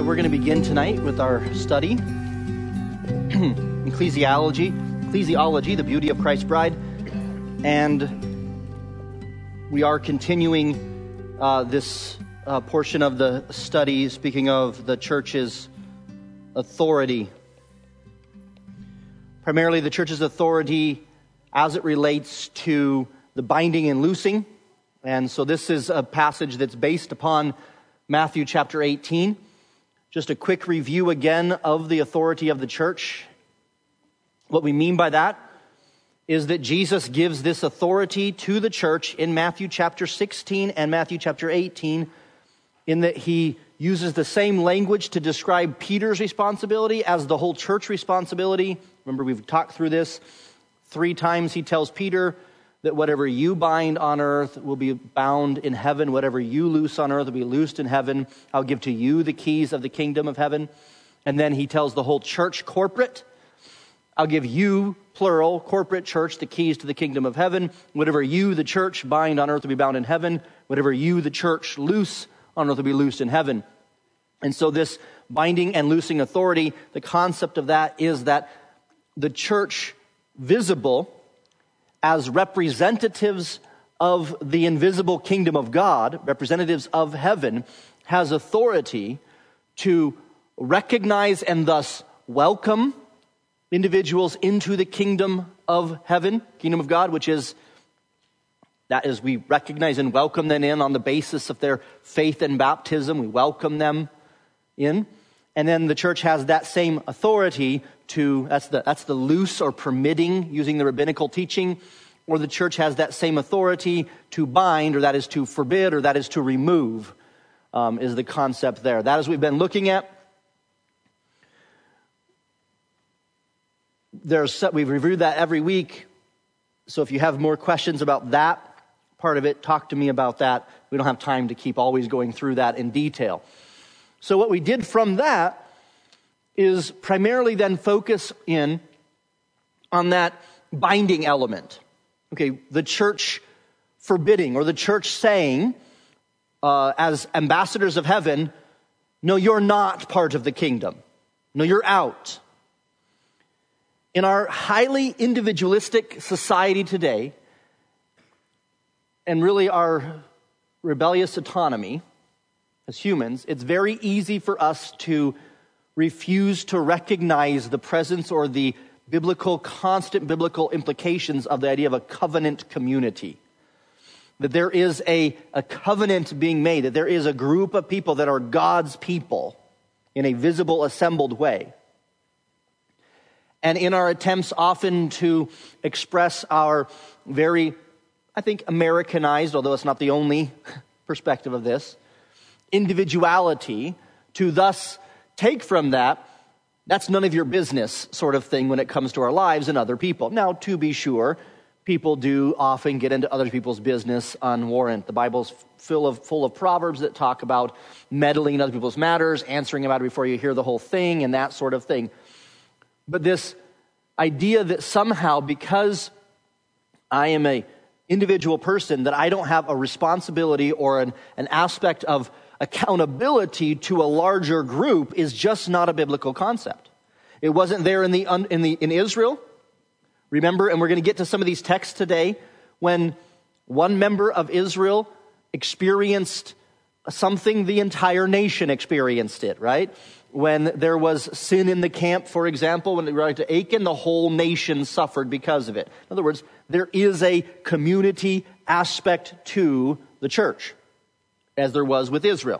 that we're going to begin tonight with our study, Ecclesiology, the beauty of Christ's bride, and we are continuing this portion of the study, speaking of the church's authority. Primarily the church's authority as it relates to the binding and loosing. And so this is a passage that's based upon Matthew chapter 18. Just a quick review again of the authority of the church. What we mean by that is that Jesus gives this authority to the church in Matthew chapter 16 and Matthew chapter 18, in that he uses the same language to describe Peter's responsibility as the whole church responsibility. Remember, we've talked through this 3 times. He tells Peter that whatever you bind on earth will be bound in heaven. Whatever you loose on earth will be loosed in heaven. I'll give to you the keys of the kingdom of heaven. And then he tells the whole church corporate, I'll give you, plural, corporate church, the keys to the kingdom of heaven. Whatever you, the church, bind on earth will be bound in heaven. Whatever you, the church, loose on earth will be loosed in heaven. And so this binding and loosing authority, the concept of that is that the church visible as representatives of the invisible kingdom of God, representatives of heaven, has authority to recognize and thus welcome individuals into the kingdom of heaven, kingdom of God, which is, that is, we recognize and welcome them in on the basis of their faith and baptism. We welcome them in. And then the church has that same authority to, that's the loose or permitting, using the rabbinical teaching, or the church has that same authority to bind, or that is to forbid, or that is to remove, is the concept there. That is what we've been looking at. We've reviewed that every week. So if you have more questions about that part of it, talk to me about that. We don't have time to keep always going through that in detail. So what we did from that is primarily then focus in on that binding element. Okay, the church forbidding, or the church saying, as ambassadors of heaven, no, you're not part of the kingdom. No, you're out. In our highly individualistic society today, and really our rebellious autonomy as humans, it's very easy for us to refuse to recognize the presence or the constant biblical implications of the idea of a covenant community. That there is a covenant being made, that there is a group of people that are God's people in a visible, assembled way. And in our attempts often to express our very, I think, Americanized, although it's not the only perspective of this, individuality, to thus take from that, that's none of your business sort of thing when it comes to our lives and other people. Now, to be sure, people do often get into other people's business unwarranted. The Bible's full of proverbs that talk about meddling in other people's matters, answering about it before you hear the whole thing, and that sort of thing. But this idea that somehow, because I am an individual person, that I don't have a responsibility or an aspect of accountability to a larger group is just not a biblical concept. It wasn't there in Israel. Remember, and we're going to get to some of these texts today, when one member of Israel experienced something, the entire nation experienced it, right? When there was sin in the camp, for example, when they were to Achan, the whole nation suffered because of it. In other words, there is a community aspect to the church, as there was with Israel.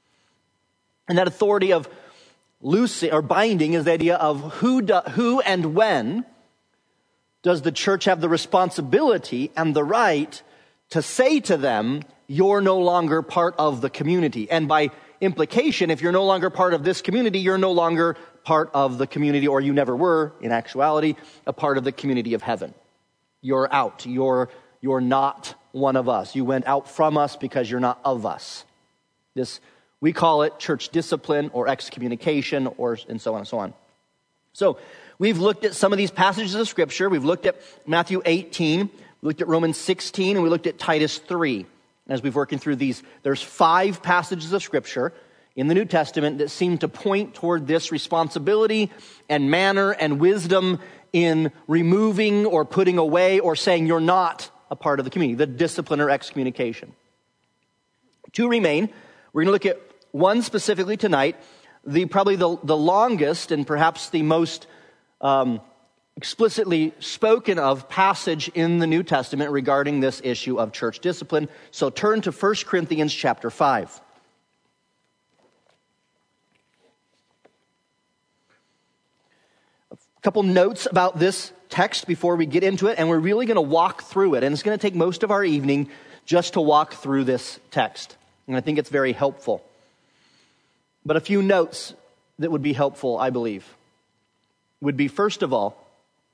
And that authority of loosing or binding is the idea of who and when does the church have the responsibility and the right to say to them, you're no longer part of the community. And by implication, if you're no longer part of this community, you're no longer part of the community, or you never were, in actuality, a part of the community of heaven. You're out. You're not one of us. You went out from us because you're not of us. This, we call it church discipline or excommunication, and so on and so on. So we've looked at some of these passages of Scripture. We've looked at Matthew 18, we looked at Romans 16, and we looked at Titus 3. As we've working through these, there's 5 passages of Scripture in the New Testament that seem to point toward this responsibility and manner and wisdom in removing or putting away or saying you're not a part of the community, the discipline or excommunication. Two remain. We're going to look at one specifically tonight, probably the longest and perhaps the most explicitly spoken of passage in the New Testament regarding this issue of church discipline. So turn to 1 Corinthians chapter 5. A couple notes about this text before we get into it, and we're really going to walk through it. And it's going to take most of our evening just to walk through this text. And I think it's very helpful. But a few notes that would be helpful, I believe, would be, first of all,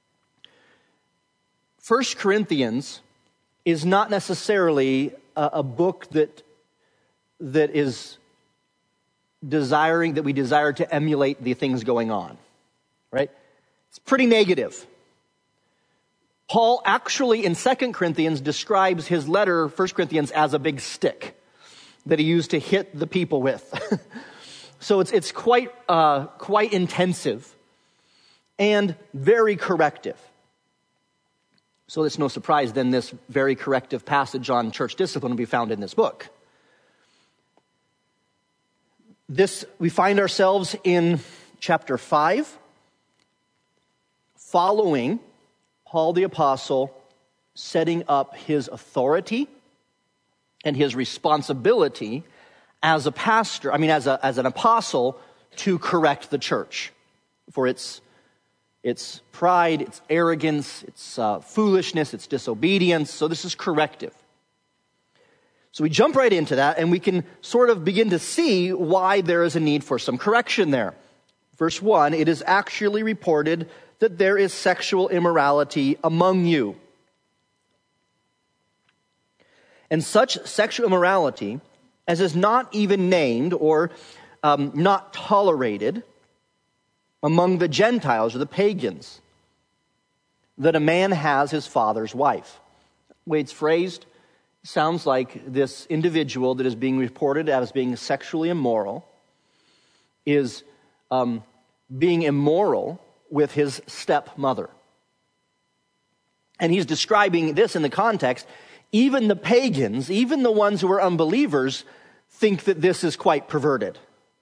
1 Corinthians is not necessarily a book that is desiring, that we desire to emulate the things going on, right? It's pretty negative. Paul actually in 2 Corinthians describes his letter, 1 Corinthians, as a big stick that he used to hit the people with. So it's quite intensive and very corrective. So it's no surprise then this very corrective passage on church discipline will be found in this book. We find ourselves in chapter 5, following Paul the Apostle setting up his authority and his responsibility as a pastor, as an apostle, to correct the church for its pride, its arrogance, its foolishness, its disobedience. So this is corrective. So we jump right into that, and we can sort of begin to see why there is a need for some correction there. Verse 1, it is actually reported that there is sexual immorality among you. And such sexual immorality as is not even named or not tolerated among the Gentiles or the pagans, that a man has his father's wife. The way it's phrased sounds like this individual that is being reported as being sexually immoral is being immoral with his stepmother. And he's describing this in the context, even the pagans, even the ones who are unbelievers, think that this is quite perverted.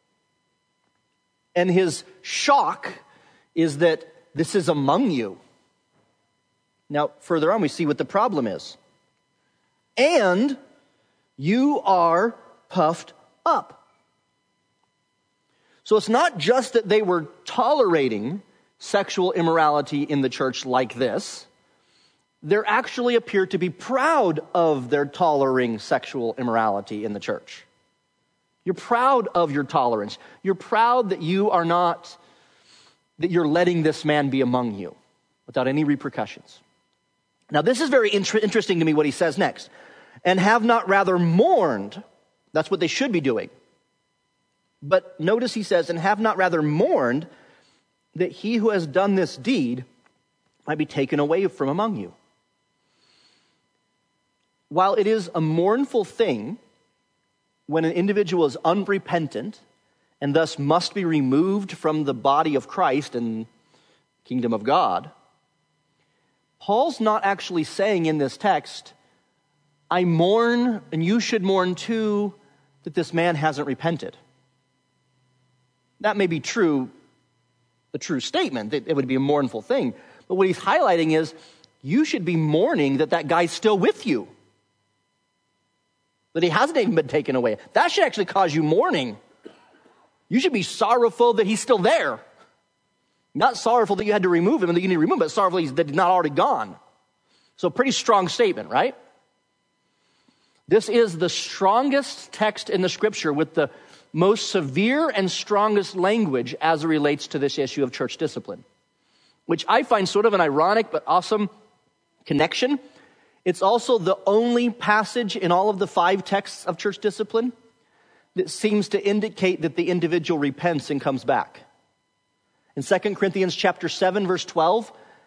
And his shock is that this is among you. Now, further on, we see what the problem is. And you are puffed up. So it's not just that they were tolerating sexual immorality in the church like this. They actually appear to be proud of their tolerating sexual immorality in the church. You're proud of your tolerance. You're proud that you're letting this man be among you without any repercussions. Now, this is very interesting to me what he says next. And have not rather mourned. That's what they should be doing. But notice he says, and have not rather mourned that he who has done this deed might be taken away from among you. While it is a mournful thing when an individual is unrepentant and thus must be removed from the body of Christ and kingdom of God, Paul's not actually saying in this text, I mourn and you should mourn too that this man hasn't repented. That may be true, a true statement, that it would be a mournful thing. But what he's highlighting is you should be mourning that guy's still with you. That he hasn't even been taken away. That should actually cause you mourning. You should be sorrowful that he's still there. Not sorrowful that you had to remove him and that you need to remove him, but sorrowful that he's not already gone. So pretty strong statement, right? This is the strongest text in the scripture with the most severe and strongest language as it relates to this issue of church discipline, which I find sort of an ironic but awesome connection. It's also the only passage in all of the 5 texts of church discipline that seems to indicate that the individual repents and comes back. In 2 Corinthians chapter 7, verse 12,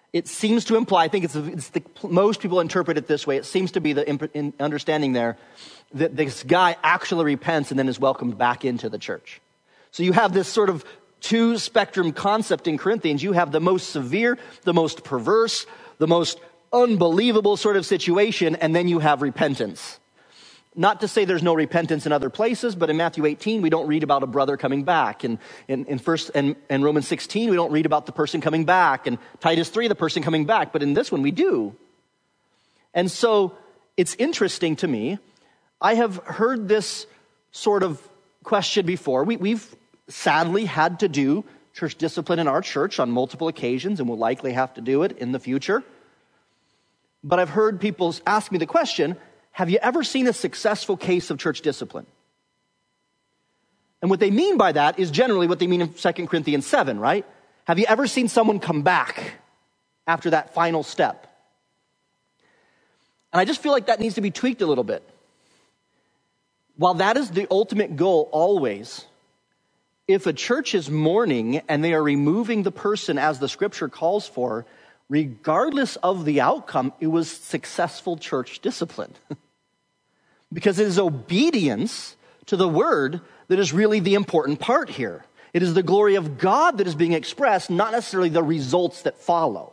it seems to imply, I think most people interpret it this way, it seems to be the understanding there that this guy actually repents and then is welcomed back into the church. So you have this sort of two-spectrum concept in Corinthians. You have the most severe, the most perverse, the most unbelievable sort of situation, and then you have repentance. Not to say there's no repentance in other places, but in Matthew 18, we don't read about a brother coming back. And in Romans 16, we don't read about the person coming back. And Titus 3, the person coming back. But in this one, we do. And so it's interesting to me. I have heard this sort of question before. We've sadly had to do church discipline in our church on multiple occasions, and we'll likely have to do it in the future. But I've heard people ask me the question, have you ever seen a successful case of church discipline? And what they mean by that is generally what they mean in 2 Corinthians 7, right? Have you ever seen someone come back after that final step? And I just feel like that needs to be tweaked a little bit. While that is the ultimate goal always, if a church is mourning and they are removing the person as the scripture calls for, regardless of the outcome, it was successful church discipline. Because it is obedience to the word that is really the important part here. It is the glory of God that is being expressed, not necessarily the results that follow.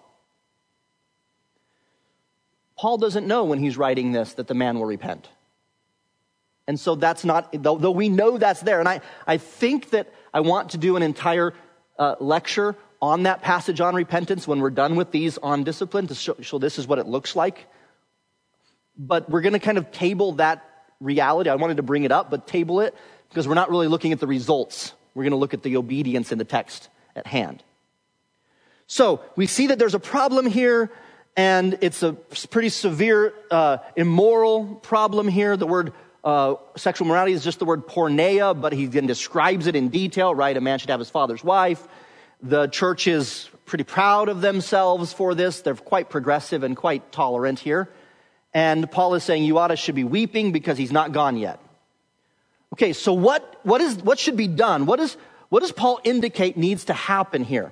Paul doesn't know when he's writing this that the man will repent. And so that's not, though we know that's there. And I think that I want to do an entire lecture on that passage on repentance when we're done with these on discipline to show this is what it looks like. But we're going to kind of table that reality. I wanted to bring it up, but table it because we're not really looking at the results. We're going to look at the obedience in the text at hand. So we see that there's a problem here, and it's a pretty severe immoral problem here. The word sexual morality is just the word porneia, but he then describes it in detail, right? A man should have his father's wife. The church is pretty proud of themselves for this. They're quite progressive and quite tolerant here. And Paul is saying Euodias should be weeping because he's not gone yet. Okay, so what should be done? What does Paul indicate needs to happen here?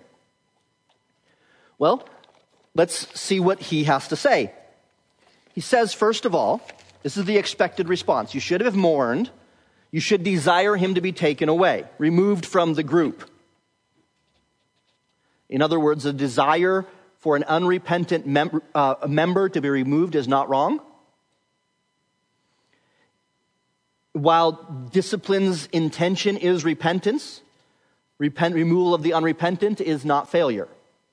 Well, let's see what he has to say. He says, first of all, this is the expected response. You should have mourned. You should desire him to be taken away, removed from the group. In other words, a desire for an unrepentant member to be removed is not wrong. While discipline's intention is repentance, removal of the unrepentant is not failure.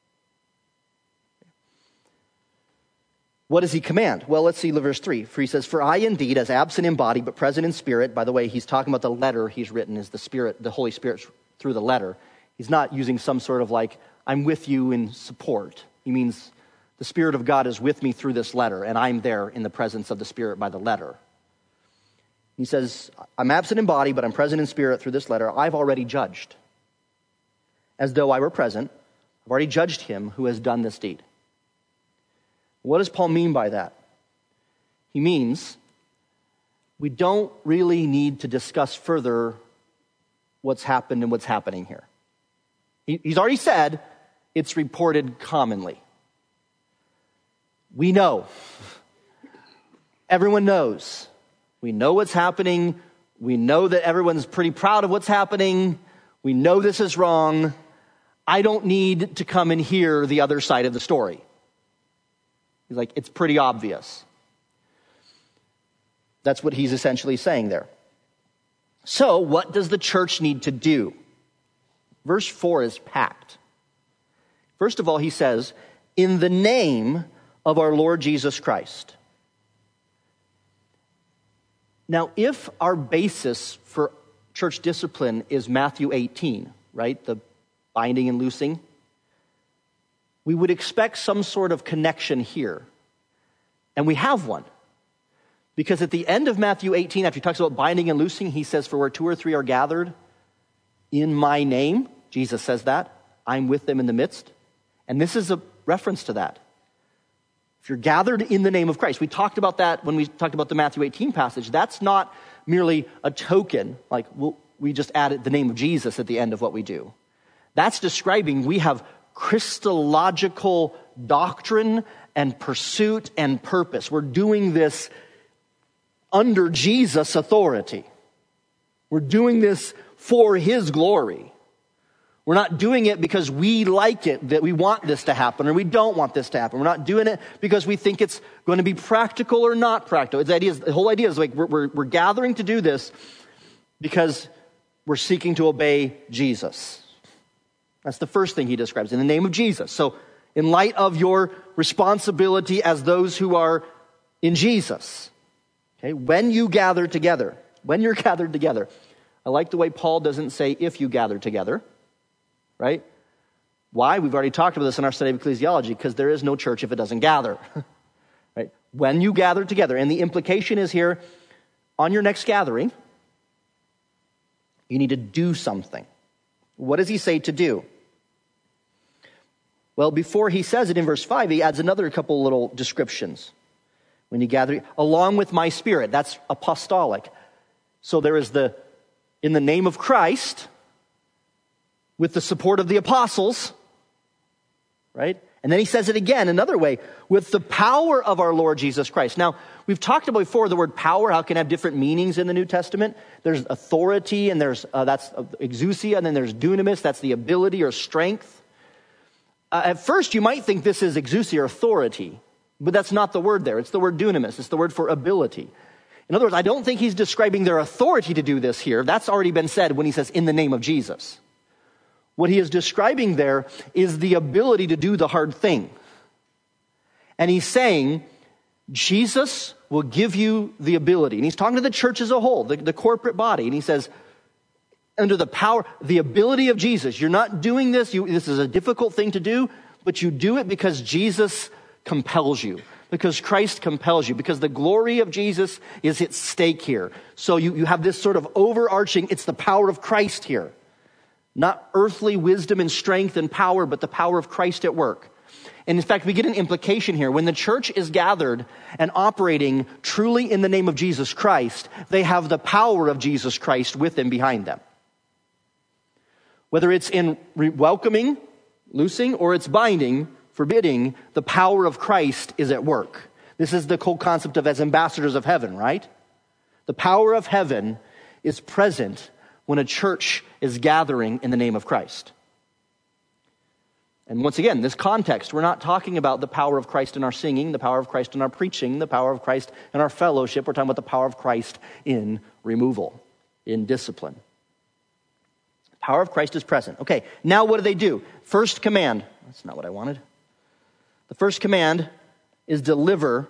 What does he command? Well, let's see verse 3. For he says, for I indeed, as absent in body, but present in spirit. By the way, he's talking about the letter he's written is the Spirit, the Holy Spirit through the letter. He's not using some sort of like, I'm with you in support. He means the Spirit of God is with me through this letter, and I'm there in the presence of the Spirit by the letter. He says, I'm absent in body, but I'm present in spirit through this letter. I've already judged. As though I were present, I've already judged him who has done this deed. What does Paul mean by that? He means we don't really need to discuss further what's happened and what's happening here. He's already said it's reported commonly. We know. Everyone knows. We know what's happening. We know that everyone's pretty proud of what's happening. We know this is wrong. I don't need to come and hear the other side of the story. He's like, it's pretty obvious. That's what he's essentially saying there. So, what does the church need to do? Verse 4 is packed. First of all, he says, in the name of our Lord Jesus Christ. Now, if our basis for church discipline is Matthew 18, right, the binding and loosing, we would expect some sort of connection here. And we have one. Because at the end of Matthew 18, after he talks about binding and loosing, he says, for where 2 or 3 are gathered in my name, Jesus says that, I'm with them in the midst. And this is a reference to that. If you're gathered in the name of Christ. We talked about that when we talked about the Matthew 18 passage. That's not merely a token, like we just added the name of Jesus at the end of what we do. That's describing we have Christological doctrine and pursuit and purpose. We're doing this under Jesus' authority. We're doing this for his glory. We're not doing it because we like it, that we want this to happen, or we don't want this to happen. We're not doing it because we think it's going to be practical or not practical. The whole idea is like we're gathering to do this because we're seeking to obey Jesus. That's the first thing he describes, in the name of Jesus. So in light of your responsibility as those who are in Jesus, okay, when you're gathered together, I like the way Paul doesn't say if you gather together, right? Why? We've already talked about this in our study of ecclesiology, because there is no church if it doesn't gather, right? When you gather together, and the implication is here, on your next gathering, you need to do something. What does he say to do? Well, before he says it in verse 5, he adds another couple little descriptions. When you gather, along with my spirit, that's apostolic. So there is in the name of Christ, with the support of the apostles, right? And then he says it again another way, with the power of our Lord Jesus Christ. Now, we've talked about before the word power, how it can have different meanings in the New Testament. There's authority, and that's exousia, and then there's dunamis, that's the ability or strength. At first, you might think this is exousia or authority, but that's not the word there. It's the word dunamis. It's the word for ability. In other words, I don't think he's describing their authority to do this here. That's already been said when he says, in the name of Jesus. What he is describing there is the ability to do the hard thing. And he's saying, Jesus will give you the ability. And he's talking to the church as a whole, the corporate body. And he says, under the power, the ability of Jesus, you're not doing this. This is a difficult thing to do, but you do it because Jesus compels you. Because Christ compels you. Because the glory of Jesus is at stake here. So you have this sort of overarching, it's the power of Christ here. Not earthly wisdom and strength and power, but the power of Christ at work. And in fact, we get an implication here. When the church is gathered and operating truly in the name of Jesus Christ, they have the power of Jesus Christ with them, behind them. Whether it's in welcoming, loosing, or it's binding, forbidding, the power of Christ is at work. This is the whole concept of as ambassadors of heaven, right? The power of heaven is present when a church is gathering in the name of Christ. And once again, this context, we're not talking about the power of Christ in our singing, the power of Christ in our preaching, the power of Christ in our fellowship. We're talking about the power of Christ in removal, in discipline. The power of Christ is present. Okay, now what do? First command. That's not what I wanted. The first command is deliver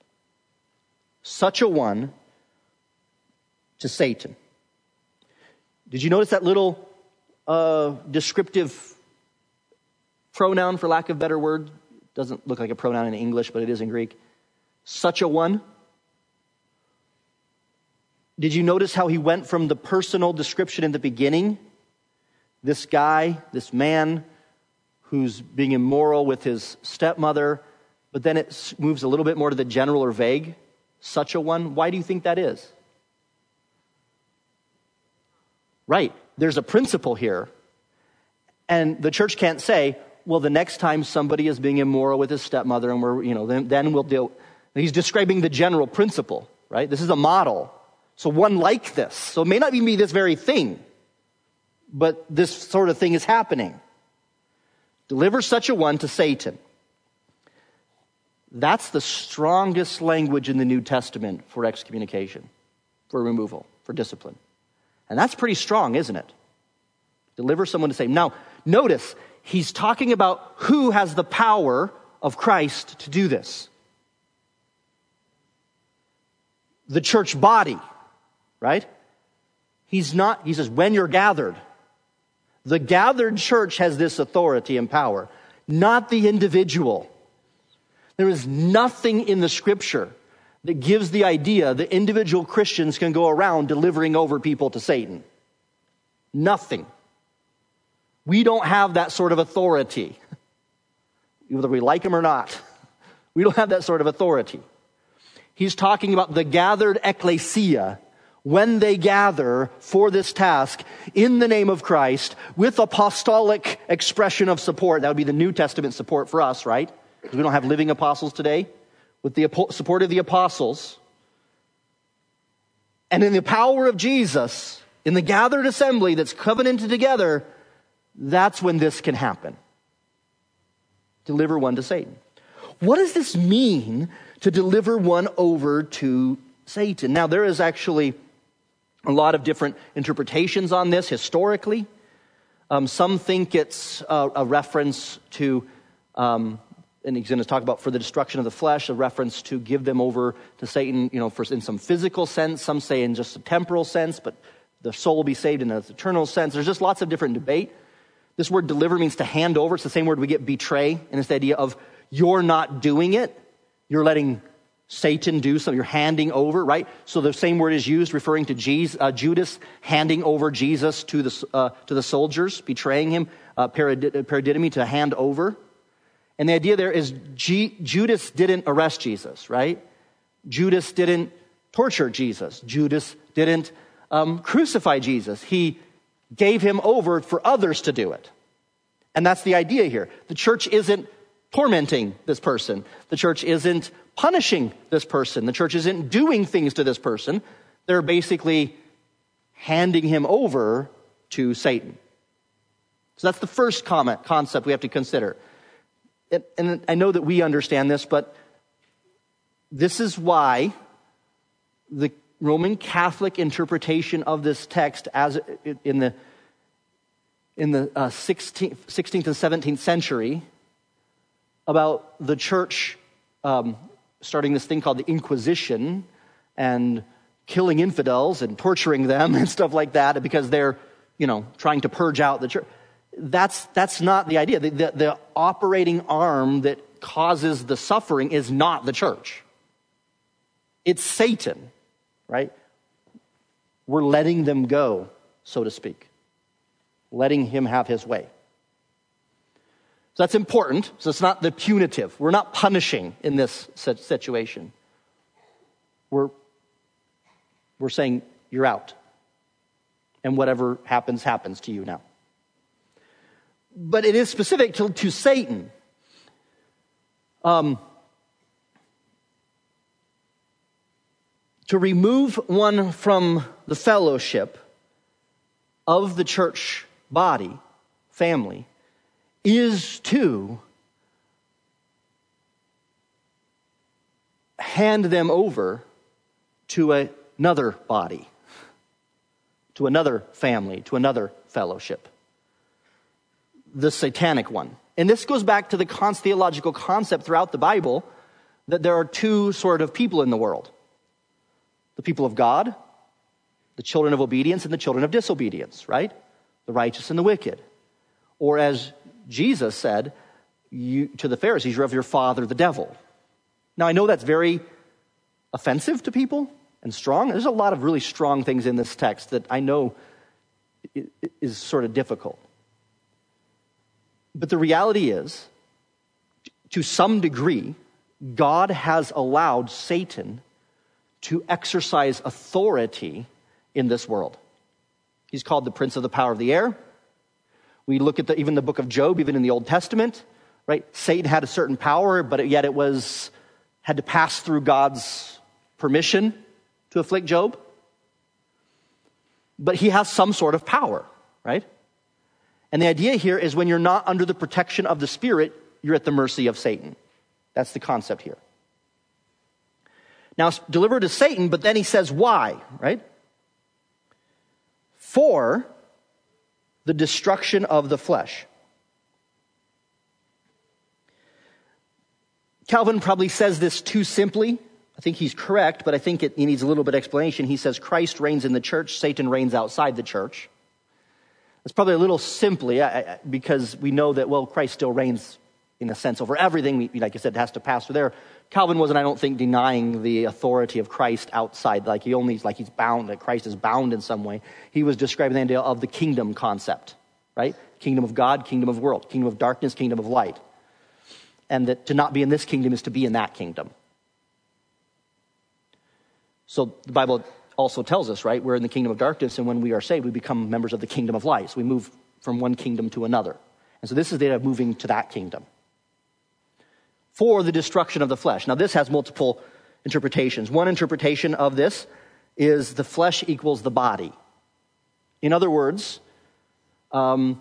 such a one to Satan. Did you notice that little descriptive pronoun, for lack of a better word? Doesn't look like a pronoun in English, but it is in Greek. Such a one. Did you notice how he went from the personal description in the beginning? This guy, this man who's being immoral with his stepmother, but then it moves a little bit more to the general or vague. Such a one. Why do you think that is? Right. There's a principle here. And the church can't say, well, the next time somebody is being immoral with his stepmother and then we'll deal. He's describing the general principle, right? This is a model. So one like this. So it may not even be this very thing, but this sort of thing is happening. Deliver such a one to Satan. That's the strongest language in the New Testament for excommunication, for removal, for discipline. And that's pretty strong, isn't it? Deliver someone to Satan. Now, notice, he's talking about who has the power of Christ to do this. The church body, right? He says, when you're gathered. The gathered church has this authority and power, not the individual. There is nothing in the scripture that gives the idea that individual Christians can go around delivering over people to Satan. Nothing. We don't have that sort of authority, whether we like him or not. We don't have that sort of authority. He's talking about the gathered ecclesia, when they gather for this task in the name of Christ with apostolic expression of support. That would be the New Testament support for us, right? because we don't have living apostles today, with the support of the apostles, and in the power of Jesus, in the gathered assembly that's covenanted together, that's when this can happen. Deliver one to Satan. What does this mean to deliver one over to Satan? Now, there is actually a lot of different interpretations on this historically. Some think it's a reference to, and he's going to talk about for the destruction of the flesh, a reference to give them over to Satan, in some physical sense. Some say in just a temporal sense, but the soul will be saved in an eternal sense. There's just lots of different debate. This word deliver means to hand over. It's the same word we get betray, and it's the idea of you're not doing it. You're letting Satan do something. You're handing over, right? So the same word is used referring to Judas handing over Jesus to the soldiers, betraying him, paradidomi, to hand over. And the idea there is Judas didn't arrest Jesus, right? Judas didn't torture Jesus. Judas didn't crucify Jesus. He gave him over for others to do it. And that's the idea here. The church isn't tormenting this person. The church isn't punishing this person. The church isn't doing things to this person. They're basically handing him over to Satan. So that's the first concept we have to consider. And I know that we understand this, but this is why the Roman Catholic interpretation of this text as in the 16th and 17th century about the church starting this thing called the Inquisition and killing infidels and torturing them and stuff like that because they're, trying to purge out the church. That's not the idea. The operating arm that causes the suffering is not the church. It's Satan, right? We're letting them go, so to speak. Letting him have his way. So that's important. So it's not the punitive. We're not punishing in this situation. We're saying you're out. And whatever happens, happens to you now. But it is specific to Satan. To remove one from the fellowship of the church body, family, is to hand them over to another body, to another family, to another fellowship. The satanic one. And this goes back to the theological concept throughout the Bible that there are two sort of people in the world. The people of God, the children of obedience, and the children of disobedience, right? The righteous and the wicked. Or as Jesus said to the Pharisees, you're of your father, the devil. Now, I know that's very offensive to people and strong. There's a lot of really strong things in this text that I know is sort of difficult. But the reality is, to some degree, God has allowed Satan to exercise authority in this world. He's called the prince of the power of the air. We look at even the book of Job, even in the Old Testament, right? Satan had a certain power, but yet it had to pass through God's permission to afflict Job. But he has some sort of power, right? And the idea here is when you're not under the protection of the Spirit, you're at the mercy of Satan. That's the concept here. Now, it's delivered to Satan, but then he says why, right? For the destruction of the flesh. Calvin probably says this too simply. I think he's correct, but I think it needs a little bit of explanation. He says Christ reigns in the church, Satan reigns outside the church. It's probably a little simply because we know that, Christ still reigns in a sense over everything. Like I said, it has to pass through there. Calvin wasn't, I don't think, denying the authority of Christ outside, he's bound, that Christ is bound in some way. He was describing the idea of the kingdom concept, right? Kingdom of God, kingdom of world, kingdom of darkness, kingdom of light. And that to not be in this kingdom is to be in that kingdom. So the Bible also tells us, right, we're in the kingdom of darkness, and when we are saved, we become members of the kingdom of light. So we move from one kingdom to another. And so this is the idea of moving to that kingdom. for the destruction of the flesh. Now, this has multiple interpretations. One interpretation of this is the flesh equals the body. In other words, the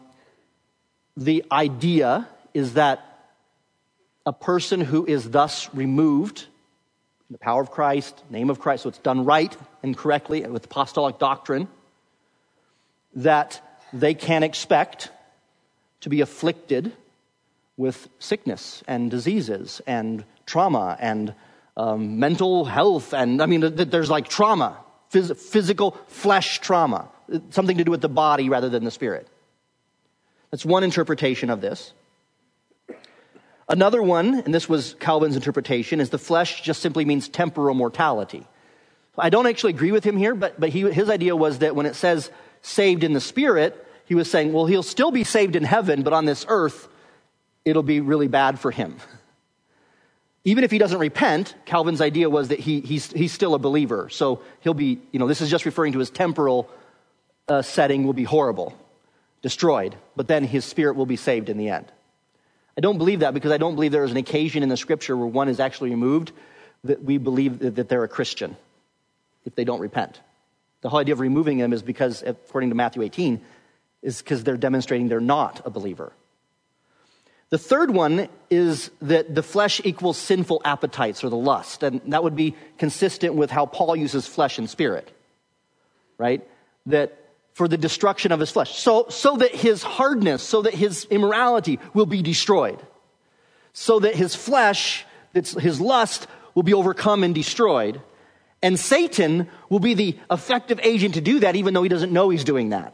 idea is that a person who is thus removed in the power of Christ, name of Christ, so it's done right and correctly with apostolic doctrine, that they can expect to be afflicted with sickness and diseases and trauma and mental health. And there's like trauma, physical flesh trauma, something to do with the body rather than the spirit. That's one interpretation of this. Another one, and this was Calvin's interpretation, is the flesh just simply means temporal mortality. I don't actually agree with him here, but his idea was that when it says saved in the spirit, he was saying, well, he'll still be saved in heaven, but on this earth, it'll be really bad for him. Even if he doesn't repent, Calvin's idea was that he's still a believer. So he'll be, this is just referring to his temporal setting will be horrible, destroyed, but then his spirit will be saved in the end. I don't believe that because I don't believe there is an occasion in the scripture where one is actually removed that we believe that they're a Christian if they don't repent. The whole idea of removing them is because, according to Matthew 18, is because they're demonstrating they're not a believer. The third one is that the flesh equals sinful appetites or the lust, and that would be consistent with how Paul uses flesh and spirit, right? That for the destruction of his flesh, so that his hardness, so that his immorality will be destroyed, so that his flesh, his lust, will be overcome and destroyed, and Satan will be the effective agent to do that, even though he doesn't know he's doing that.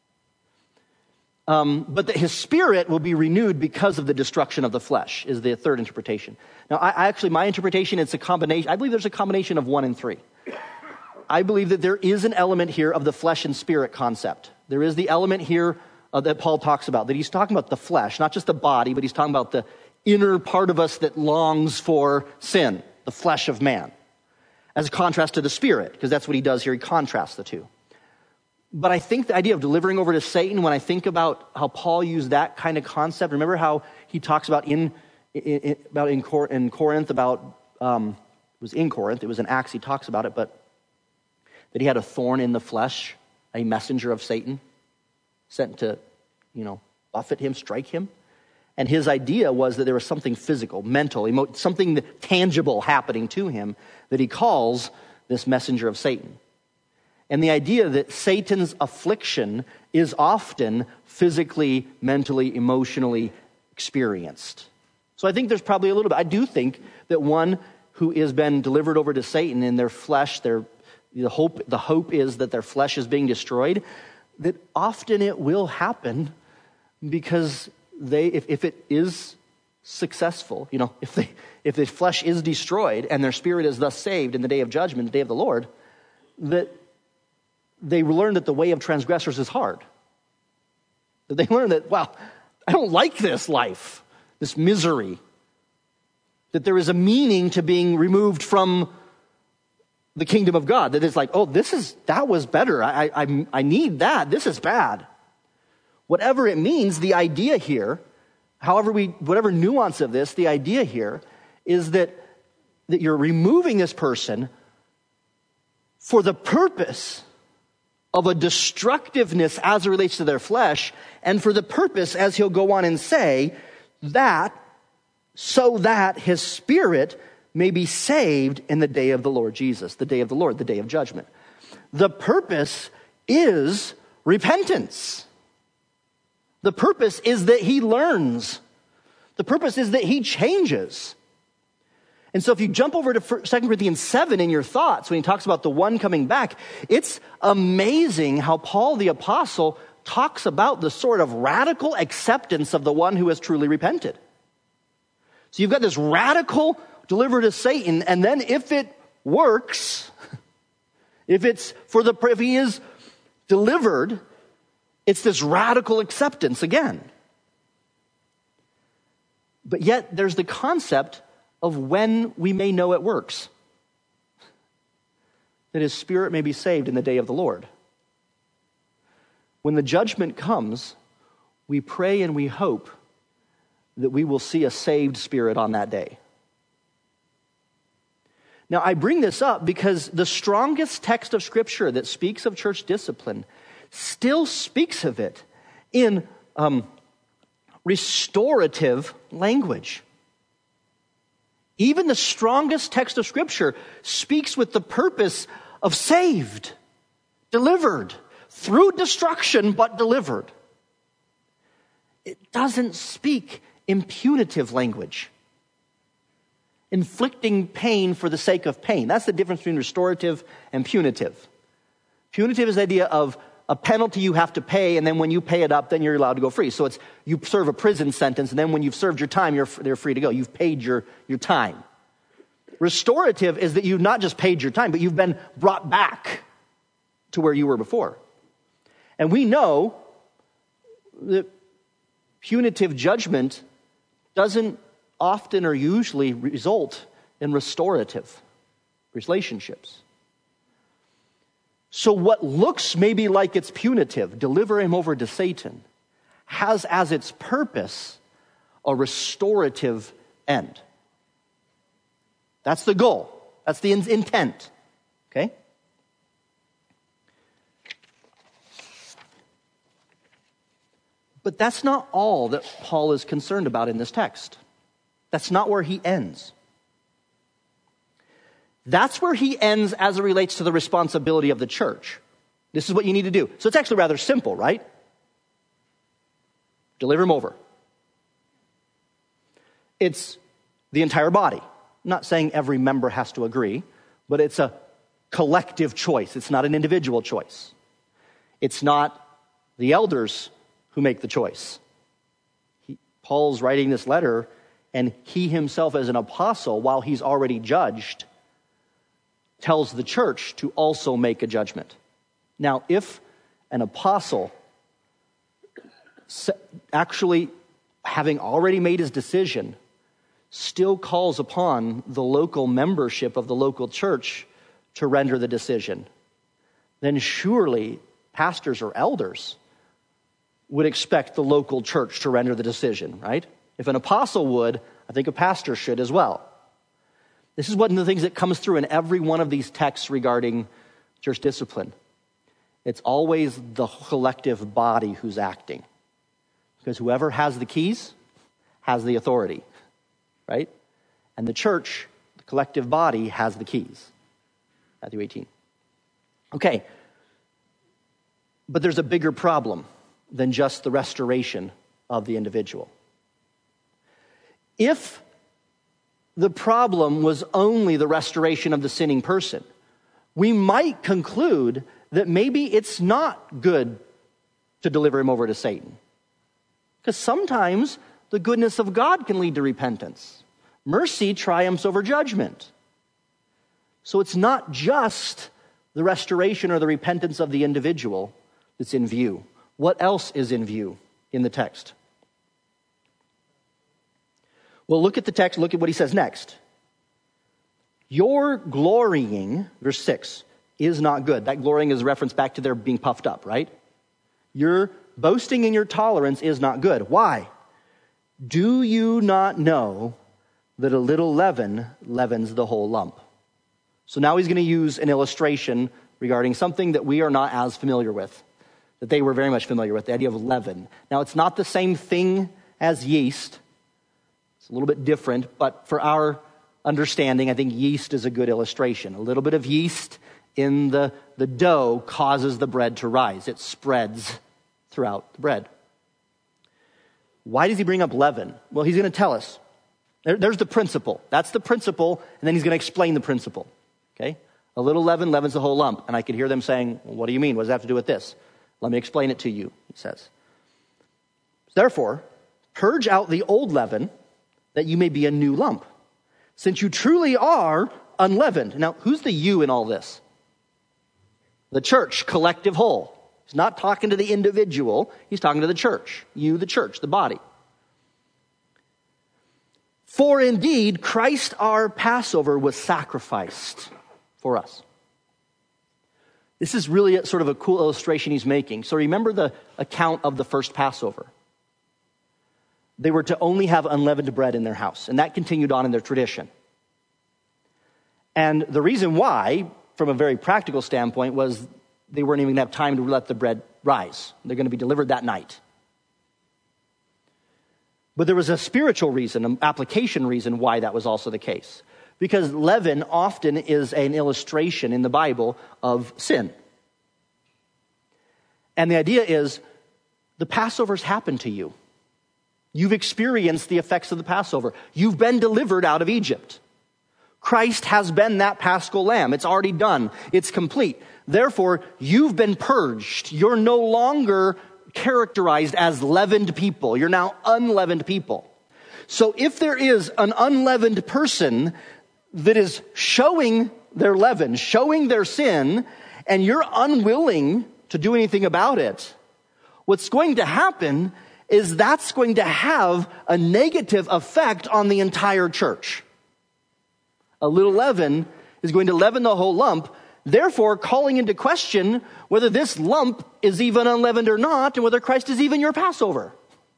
But that his spirit will be renewed because of the destruction of the flesh is the third interpretation. Now, my interpretation, it's a combination. I believe there's a combination of 1 and 3. I believe that there is an element here of the flesh and spirit concept. There is the element here that Paul talks about, that he's talking about the flesh, not just the body, but he's talking about the inner part of us that longs for sin, the flesh of man, as a contrast to the spirit, because that's what he does here. He contrasts the two. But I think the idea of delivering over to Satan, when I think about how Paul used that kind of concept, remember how he talks about in Corinth, it was in Corinth, it was in Acts, he talks about it, but that he had a thorn in the flesh, a messenger of Satan, sent to, buffet him, strike him. And his idea was that there was something physical, mental, something tangible happening to him that he calls this messenger of Satan. And the idea that Satan's affliction is often physically, mentally, emotionally experienced. So I think there's probably a little bit. I do think that one who has been delivered over to Satan in their flesh, the hope is that their flesh is being destroyed, that often it will happen because if it is successful, if the flesh is destroyed and their spirit is thus saved in the day of judgment, the day of the Lord, that they learn that the way of transgressors is hard. That they learn that, wow, I don't like this life, this misery. That there is a meaning to being removed from the kingdom of God. That it's like, oh, that was better. I need that. This is bad. Whatever it means, the idea here, whatever nuance of this, the idea here is that you're removing this person for the purpose of a destructiveness as it relates to their flesh, and for the purpose, as he'll go on and say, so that his spirit may be saved in the day of the Lord Jesus, the day of the Lord, the day of judgment. The purpose is repentance. The purpose is that he learns. The purpose is that he changes. And so if you jump over to 2 Corinthians 7 in your thoughts, when he talks about the one coming back, it's amazing how Paul the apostle talks about the sort of radical acceptance of the one who has truly repented. So you've got this radical deliver to Satan, and then if it works, if he is delivered, it's this radical acceptance again. But yet there's the concept of when we may know it works, that his spirit may be saved in the day of the Lord. When the judgment comes, we pray and we hope that we will see a saved spirit on that day. Now, I bring this up because the strongest text of Scripture that speaks of church discipline still speaks of it in restorative language. Even the strongest text of Scripture speaks with the purpose of saved, delivered, through destruction, but delivered. It doesn't speak in punitive language, inflicting pain for the sake of pain. That's the difference between restorative and punitive. Punitive is the idea of a penalty you have to pay, and then when you pay it up, then you're allowed to go free. So it's you serve a prison sentence, and then when you've served your time, they're free to go. You've paid your time. Restorative is that you've not just paid your time, but you've been brought back to where you were before. And we know that punitive judgment doesn't often or usually result in restorative relationships. So what looks maybe like it's punitive, deliver him over to Satan, has as its purpose a restorative end. That's the goal. That's the intent. Okay? But that's not all that Paul is concerned about in this text. That's not where he ends. That's where he ends as it relates to the responsibility of the church. This is what you need to do. So it's actually rather simple, right? Deliver him over. It's the entire body. I'm not saying every member has to agree, but it's a collective choice. It's not an individual choice. It's not the elders who make the choice. Paul's writing this letter, and he himself as an apostle, while he's already judged, tells the church to also make a judgment. Now, if an apostle actually, having already made his decision, still calls upon the local membership of the local church to render the decision, then surely pastors or elders would expect the local church to render the decision, right? If an apostle would, I think a pastor should as well. This is one of the things that comes through in every one of these texts regarding church discipline. It's always the collective body who's acting. Because whoever has the keys has the authority, right? And the church, the collective body, has the keys. Matthew 18. Okay. But there's a bigger problem than just the restoration of the individual. If the problem was only the restoration of the sinning person, we might conclude that maybe it's not good to deliver him over to Satan. Because sometimes the goodness of God can lead to repentance. Mercy triumphs over judgment. So it's not just the restoration or the repentance of the individual that's in view. What else is in view in the text? Well, look at the text. Look at what he says next. Your glorying, verse 6, is not good. That glorying is a reference back to their being puffed up, right? Your boasting in your tolerance is not good. Why? Do you not know that a little leaven leavens the whole lump? So now he's going to use an illustration regarding something that we are not as familiar with, that they were very much familiar with, the idea of leaven. Now, it's not the same thing as yeast. It's a little bit different, but for our understanding, I think yeast is a good illustration. A little bit of yeast in the dough causes the bread to rise. It spreads throughout the bread. Why does he bring up leaven? Well, he's going to tell us. There's the principle. That's the principle, and then he's going to explain the principle. Okay? A little leaven leavens the whole lump. And I could hear them saying, well, what do you mean? What does that have to do with this? Let me explain it to you, he says. Therefore, purge out the old leaven, that you may be a new lump, since you truly are unleavened. Now, who's the you in all this? The church, collective whole. He's not talking to the individual. He's talking to the church. You, the church, the body. For indeed, Christ our Passover was sacrificed for us. This is really sort of a cool illustration he's making. So remember the account of the first Passover. They were to only have unleavened bread in their house, and that continued on in their tradition. And the reason why, from a very practical standpoint, was they weren't even going to have time to let the bread rise. They're going to be delivered that night. But there was a spiritual reason, an application reason why that was also the case. Because leaven often is an illustration in the Bible of sin. And the idea is, the Passovers happened to you. You've experienced the effects of the Passover. You've been delivered out of Egypt. Christ has been that Paschal lamb. It's already done. It's complete. Therefore, you've been purged. You're no longer characterized as leavened people. You're now unleavened people. So if there is an unleavened person that is showing their leaven, showing their sin, and you're unwilling to do anything about it, what's going to happen is that's going to have a negative effect on the entire church. A little leaven is going to leaven the whole lump, therefore calling into question whether this lump is even unleavened or not, and whether Christ is even your Passover.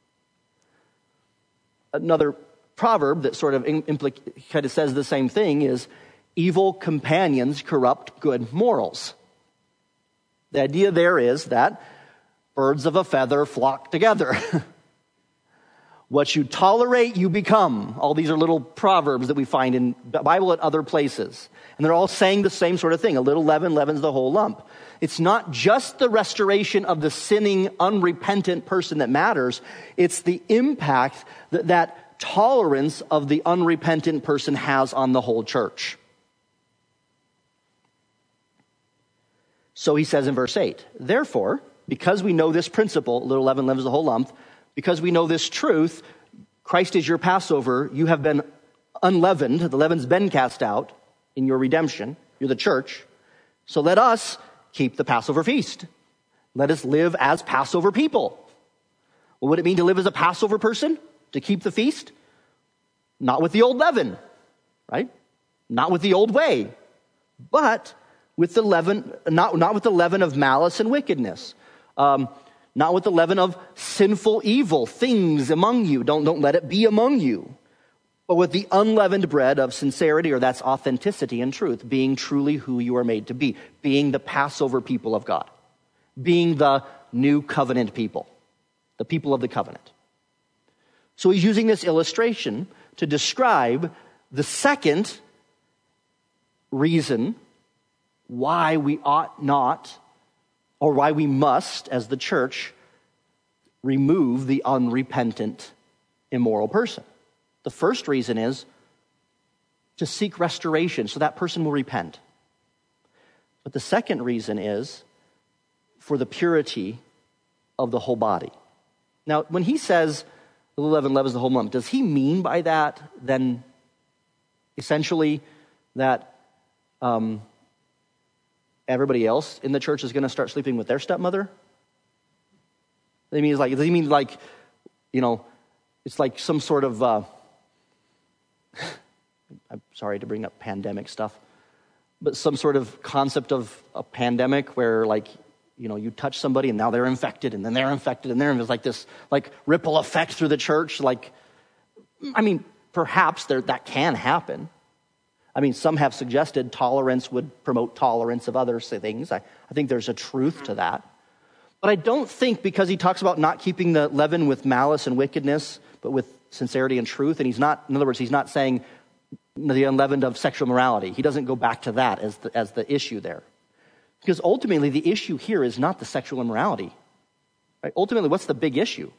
Another proverb that sort of kind of says the same thing is, evil companions corrupt good morals. The idea there is that birds of a feather flock together. What you tolerate, you become. All these are little proverbs that we find in the Bible at other places. And they're all saying the same sort of thing. A little leaven leavens the whole lump. It's not just the restoration of the sinning, unrepentant person that matters. It's the impact that tolerance of the unrepentant person has on the whole church. So he says in verse 8, therefore, because we know this principle, little leaven leavens the whole lump, because we know this truth, Christ is your Passover, you have been unleavened, the leaven's been cast out in your redemption, you're the church, so let us keep the Passover feast. Let us live as Passover people. What would it mean to live as a Passover person? To keep the feast? Not with the old leaven, right? Not with the old way, but with the leaven, not with the leaven of malice and wickedness. Not with the leaven of sinful evil things among you. Don't let it be among you. But with the unleavened bread of sincerity, or that's authenticity and truth, being truly who you are made to be, being the Passover people of God, being the new covenant people, the people of the covenant. So he's using this illustration to describe the second reason why we ought not, or why we must, as the church, remove the unrepentant, immoral person. The first reason is to seek restoration so that person will repent. But the second reason is for the purity of the whole body. Now, when he says the leaven leavens the whole lump, does he mean by that then essentially that everybody else in the church is going to start sleeping with their stepmother? Does he mean like, you know, it's like some sort of, I'm sorry to bring up pandemic stuff, but some sort of concept of a pandemic where, like, you know, you touch somebody and now they're infected and then they're infected and there's like this like ripple effect through the church. Like, I mean, perhaps that can happen. I mean, some have suggested tolerance would promote tolerance of other things. I think there's a truth to that. But I don't think because he talks about not keeping the leaven with malice and wickedness, but with sincerity and truth, and he's not, in other words, he's not saying the unleavened of sexual morality. He doesn't go back to that as the issue there. Because ultimately the issue here is not the sexual immorality. Right? Ultimately, what's the big issue?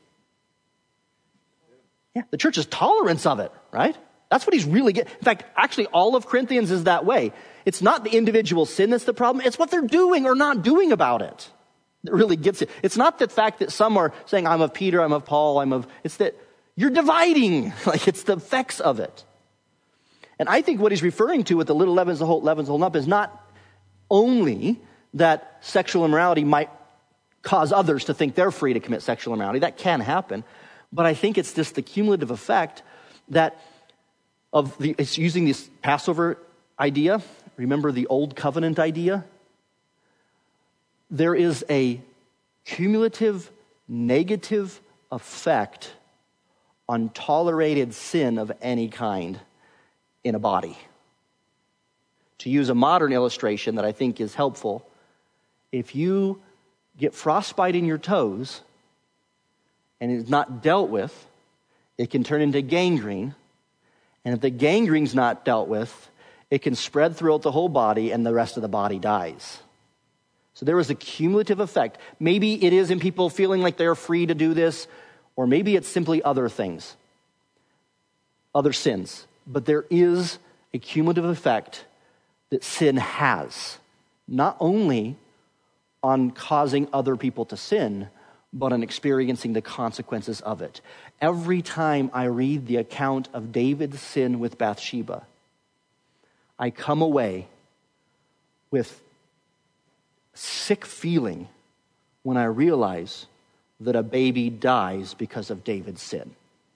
Yeah, the church's tolerance of it, right? That's what he's really getting. In fact, actually, all of Corinthians is that way. It's not the individual sin that's the problem. It's what they're doing or not doing about it that really gets it. It's not the fact that some are saying, I'm of Peter, I'm of Paul, it's that you're dividing. Like, it's the effects of it. And I think what he's referring to with the little leavens the whole lump is not only that sexual immorality might cause others to think they're free to commit sexual immorality. That can happen. But I think it's just the cumulative effect that it's using this Passover idea. Remember the old covenant idea? There is a cumulative negative effect on tolerated sin of any kind in a body. To use a modern illustration that I think is helpful, if you get frostbite in your toes and it's not dealt with, it can turn into gangrene. And if the gangrene's not dealt with, it can spread throughout the whole body and the rest of the body dies. So there is a cumulative effect. Maybe it is in people feeling like they're free to do this, or maybe it's simply other things, other sins. But there is a cumulative effect that sin has, not only on causing other people to sin, but on experiencing the consequences of it. Every time I read the account of David's sin with Bathsheba, I come away with sick feeling when I realize that a baby dies because of David's sin.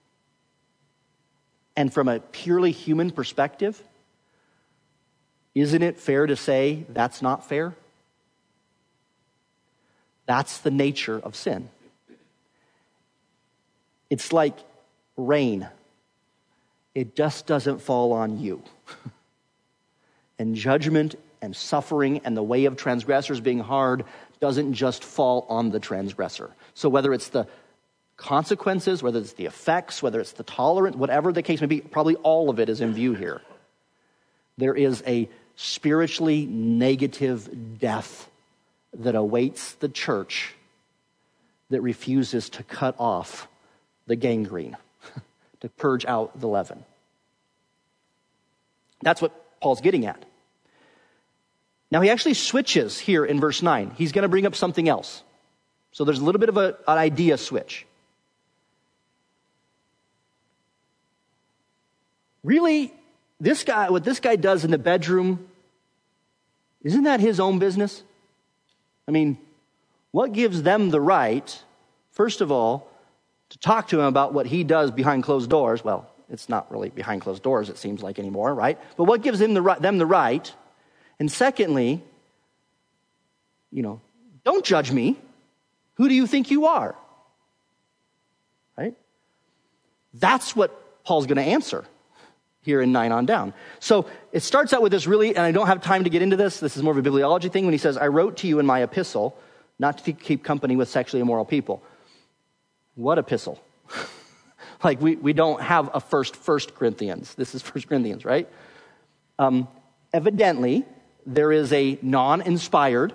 And from a purely human perspective, isn't it fair to say that's not fair? That's the nature of sin. It's like rain. It just doesn't fall on you. And judgment and suffering and the way of transgressors being hard doesn't just fall on the transgressor. So whether it's the consequences, whether it's the effects, whether it's the tolerance, whatever the case may be, probably all of it is in view here. There is a spiritually negative death that awaits the church that refuses to cut off the gangrene, to purge out the leaven. That's what Paul's getting at. Now he actually switches here in verse 9. He's going to bring up something else. So there's a little bit of an idea switch. Really, what this guy does in the bedroom, isn't that his own business? I mean, what gives them the right, first of all, to talk to him about what he does behind closed doors? Well, it's not really behind closed doors, it seems like anymore, right? But what gives them the right? And secondly, don't judge me. Who do you think you are? Right? That's what Paul's going to answer here in 9 on down. So it starts out with this really, and I don't have time to get into this. This is more of a bibliology thing when he says, I wrote to you in my epistle not to keep company with sexually immoral people. What epistle? Like we don't have a first Corinthians. This is 1 Corinthians, right? Evidently, there is a non-inspired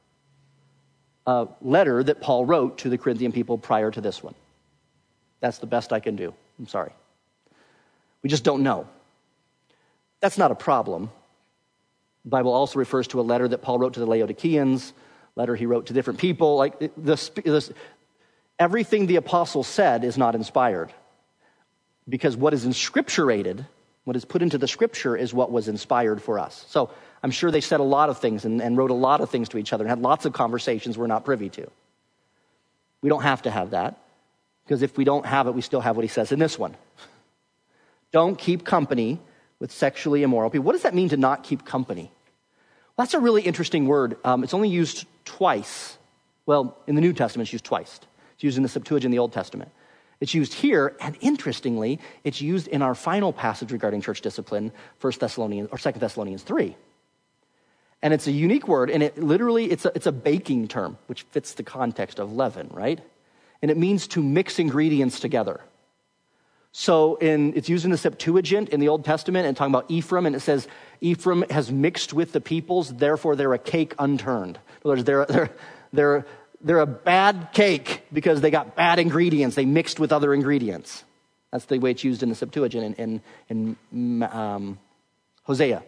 letter that Paul wrote to the Corinthian people prior to this one. That's the best I can do. I'm sorry. We just don't know. That's not a problem. The Bible also refers to a letter that Paul wrote to the Laodiceans, letter he wrote to different people. Like everything the apostle said is not inspired. Because what is inscripturated, what is put into the scripture is what was inspired for us. So I'm sure they said a lot of things and wrote a lot of things to each other and had lots of conversations we're not privy to. We don't have to have that. Because if we don't have it, we still have what he says in this one. Don't keep company with sexually immoral people. What does that mean to not keep company? Well, that's a really interesting word. It's only used twice. Well, in the New Testament, it's used twice. It's used in the Septuagint in the Old Testament. It's used here, and interestingly, it's used in our final passage regarding church discipline, 2 Thessalonians 3. And it's a unique word, and it literally, it's a baking term, which fits the context of leaven, right? And it means to mix ingredients together. So it's used in the Septuagint in the Old Testament and talking about Ephraim, and it says Ephraim has mixed with the peoples, therefore they're a cake unturned. In other words, they're a bad cake because they got bad ingredients. They mixed with other ingredients. That's the way it's used in the Septuagint in Hosea.